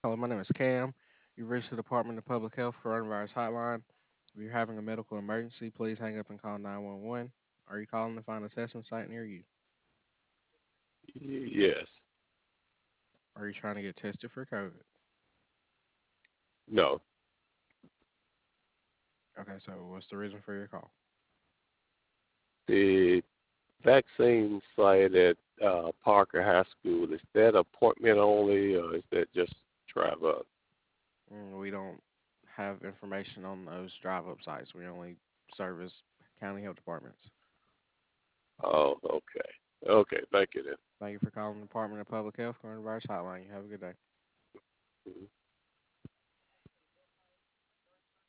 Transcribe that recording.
Hello, my name is Cam. You've reached the Department of Public Health Coronavirus Hotline. If you're having a medical emergency, please hang up and call 911. Are you calling to find a testing site near you? Yes. Are you trying to get tested for COVID? No. Okay, so what's the reason for your call? The vaccine site at Parker High School, is that appointment only or is that just drive up? We don't have information on those drive-up sites. We only service county health departments. Oh, okay. Okay, thank you then. Thank you for calling the Department of Public Health Coronavirus Hotline. You have a good day. Mhm.